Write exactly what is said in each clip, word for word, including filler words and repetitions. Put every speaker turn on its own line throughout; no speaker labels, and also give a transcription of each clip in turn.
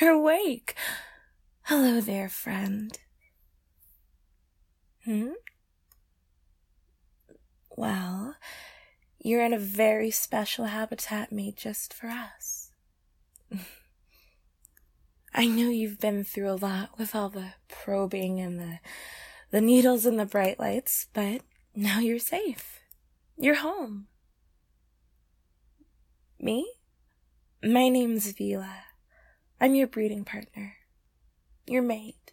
you're awake. Hello there, friend. Hmm? Well, you're in a very special habitat made just for us. I know you've been through a lot with all the probing and the, the needles and the bright lights, but now you're safe. You're home. Me? My name's Vila. I'm your breeding partner. Your mate.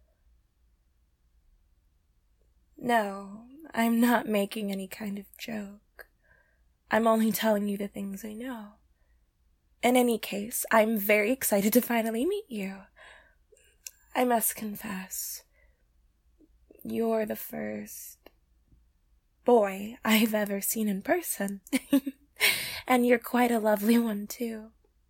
No, I'm not making any kind of joke. I'm only telling you the things I know. In any case, I'm very excited to finally meet you. I must confess, you're the first boy I've ever seen in person. And you're quite a lovely one, too.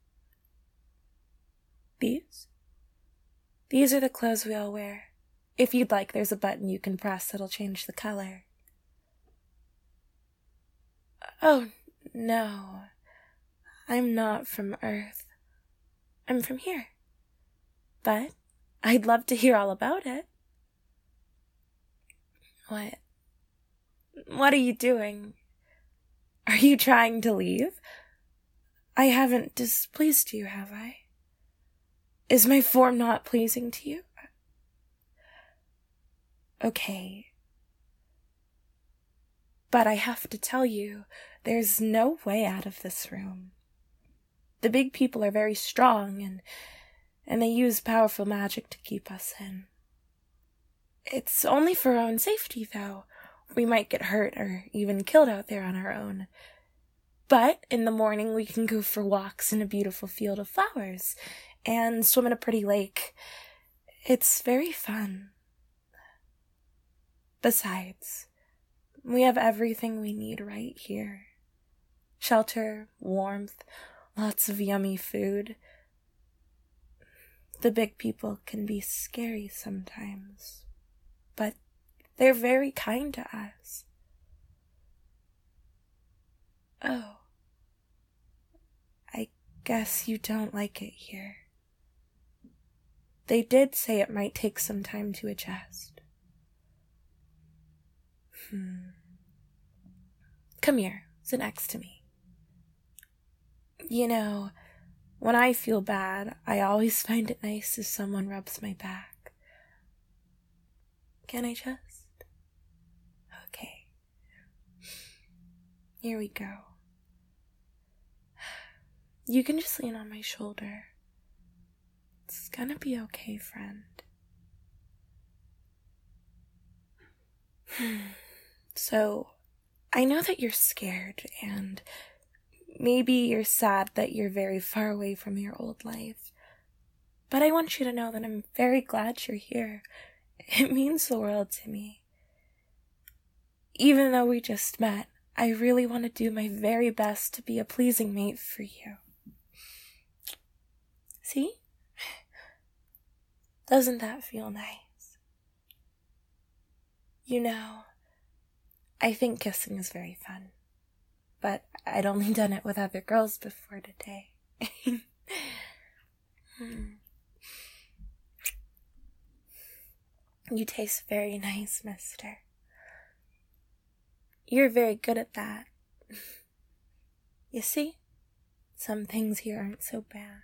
These? These are the clothes we all wear. If you'd like, there's a button you can press that'll change the color. Oh, no. I'm not from Earth. I'm from here. But I'd love to hear all about it. What? What are you doing? Are you trying to leave? I haven't displeased you, have I? Is my form not pleasing to you? Okay. But I have to tell you, there's no way out of this room. The big people are very strong, and and they use powerful magic to keep us in. It's only for our own safety, though. We might get hurt or even killed out there on our own. But in the morning we can go for walks in a beautiful field of flowers and swim in a pretty lake. It's very fun. Besides, we have everything we need right here. Shelter, warmth, lots of yummy food. The big people can be scary sometimes, but they're very kind to us. Oh, I guess you don't like it here. They did say it might take some time to adjust. Hmm. Come here, sit next to me. You know, when I feel bad, I always find it nice if someone rubs my back. Can I just? Okay. Here we go. You can just lean on my shoulder. It's gonna be okay, friend. So, I know that you're scared, and maybe you're sad that you're very far away from your old life. But I want you to know that I'm very glad you're here. It means the world to me. Even though we just met, I really want to do my very best to be a pleasing mate for you. See? Doesn't that feel nice? You know, I think kissing is very fun. But I'd only done it with other girls before today. hmm. You taste very nice, mister. You're very good at that. You see? Some things here aren't so bad.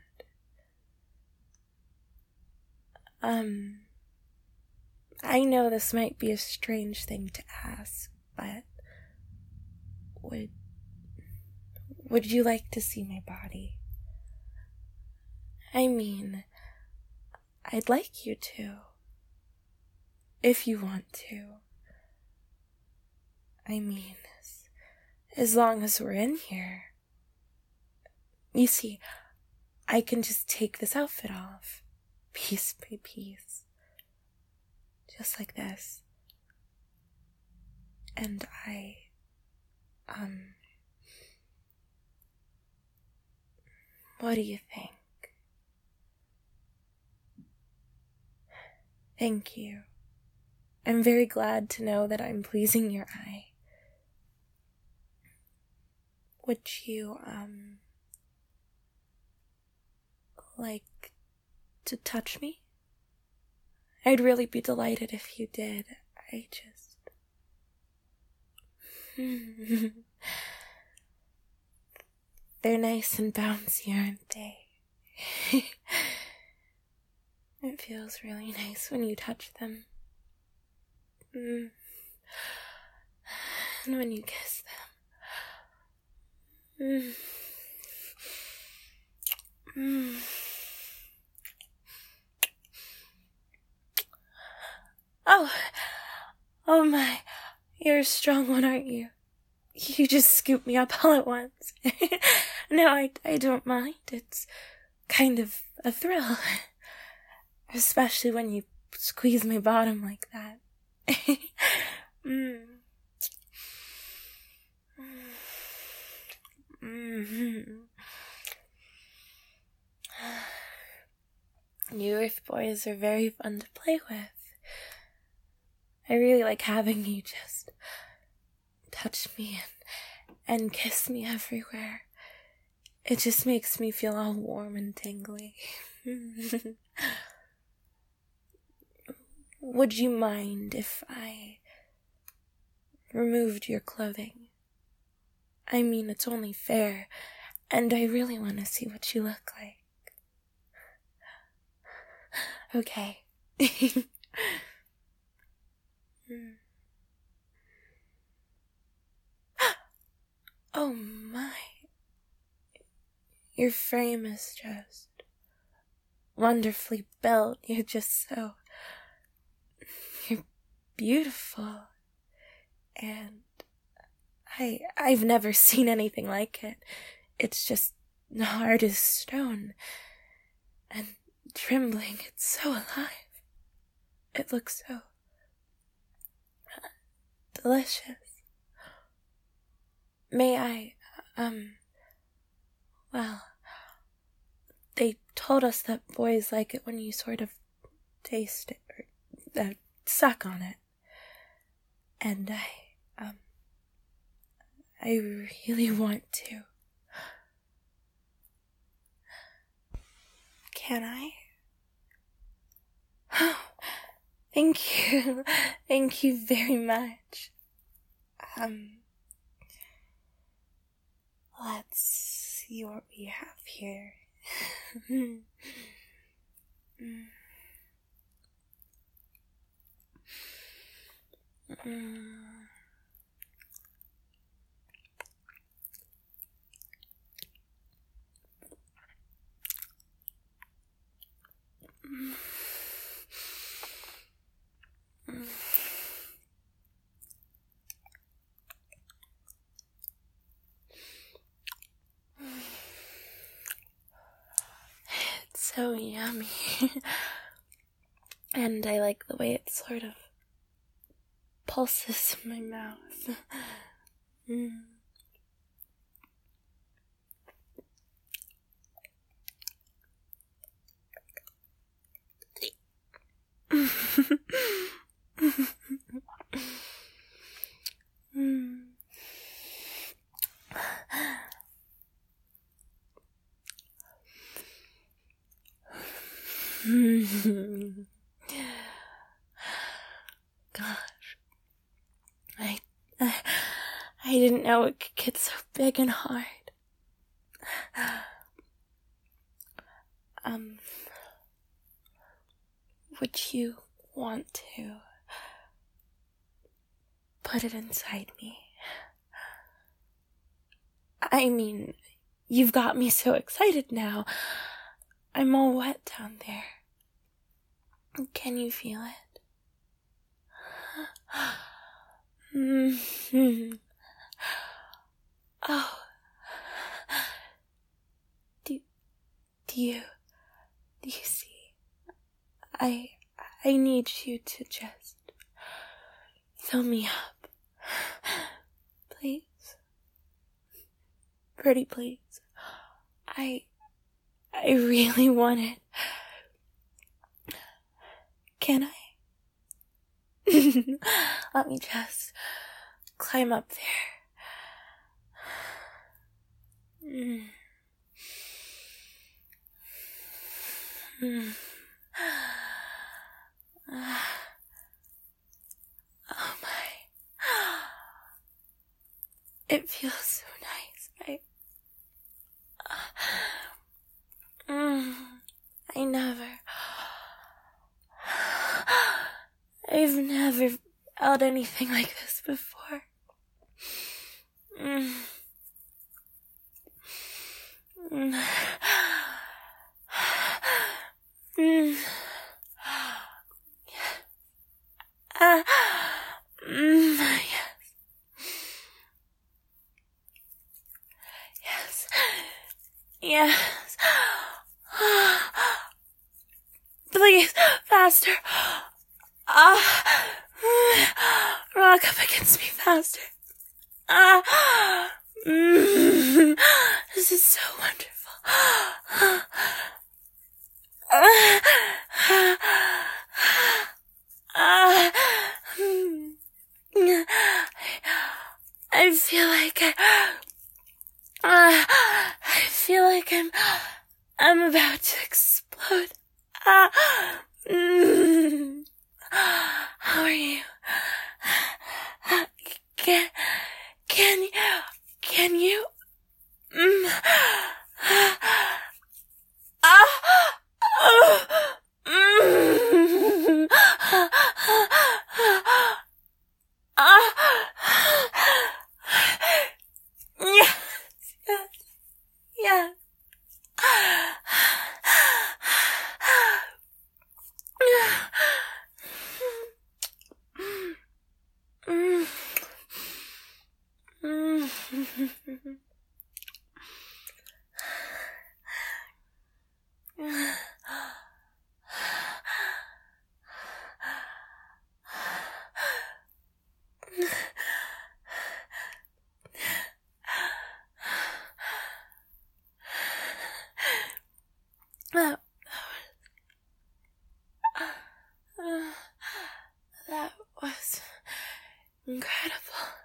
Um, I know this might be a strange thing to ask, but would, would you like to see my body? I mean, I'd like you to. If you want to. I mean, as, as long as we're in here. You see, I can just take this outfit off, piece by piece. Just like this. And I, um, what do you think? Thank you. I'm very glad to know that I'm pleasing your eye. Would you, um, like to touch me? I'd really be delighted if you did. I just... They're nice and bouncy, aren't they? It feels really nice when you touch them. Mm. And when you kiss them. Mm. Mm. Oh, oh my, you're a strong one, aren't you? You just scoop me up all at once. No, I, I don't mind. It's kind of a thrill. Especially when you squeeze my bottom like that. mm. Mm-hmm. You Earth boys are very fun to play with. I really like having you just touch me and, and kiss me everywhere. It just makes me feel all warm and tingly. Would you mind if I removed your clothing? I mean, it's only fair, and I really want to see what you look like. Okay. Oh my. Your frame is just wonderfully built. You're just so... You're beautiful. And I, I've never seen anything like it. It's just hard as stone. And trembling, it's so alive. It looks so delicious. May I, um, well, they told us that boys like it when you sort of taste it, or uh, suck on it. And I, um, I really want to. Can I? Oh, thank you. Thank you very much. Um, let's see what we have here. mm. Mm. It's so yummy. And I like the way it sort of pulses in my mouth. mm. mm. Gosh, I, I, I didn't know it could get so big and hard. Um, would you want to put it inside me? I mean, you've got me so excited now. I'm all wet down there. Can you feel it? Mm-hmm. Oh. Do, do you, do you see? I, I need you to just fill me up. Please. Pretty please. I, I really want it. Can I? Let me just climb up there. Mm. Mm. Oh my. It feels so nice, right? Mm, I never. I've never felt anything like this before. Mm. Mm. Mm. Uh, mm, yes. Yes. Yes. Please, faster. Ah, uh, rock up against me faster. Ah, uh, mm, this is so wonderful. Uh, uh, I feel like I, uh, I feel like I'm, I'm about to explode. Uh, mm, how are you? Can, can you, can you, mm, ah, oh, mm, ah, yes, yes, yes. Mm. Mm. That, that was incredible.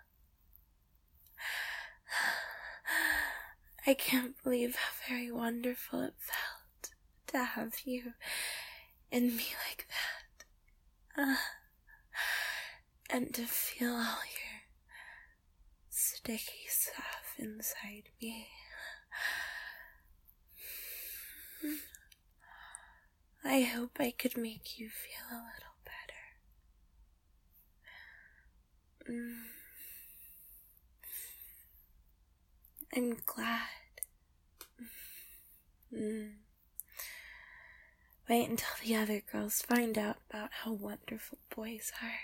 I can't believe how very wonderful it felt to have you in me like that. Uh, and to feel all your sticky stuff inside me. I hope I could make you feel a little better. Mm. I'm glad. Mm. Wait until the other girls find out about how wonderful boys are.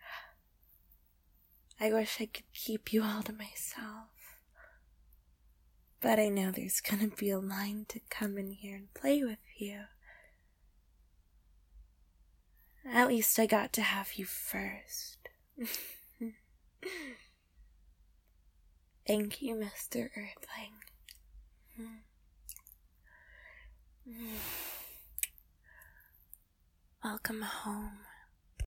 I wish I could keep you all to myself. But I know there's gonna be a line to come in here and play with you. At least I got to have you first. Thank you, Mister Earthling. Welcome home.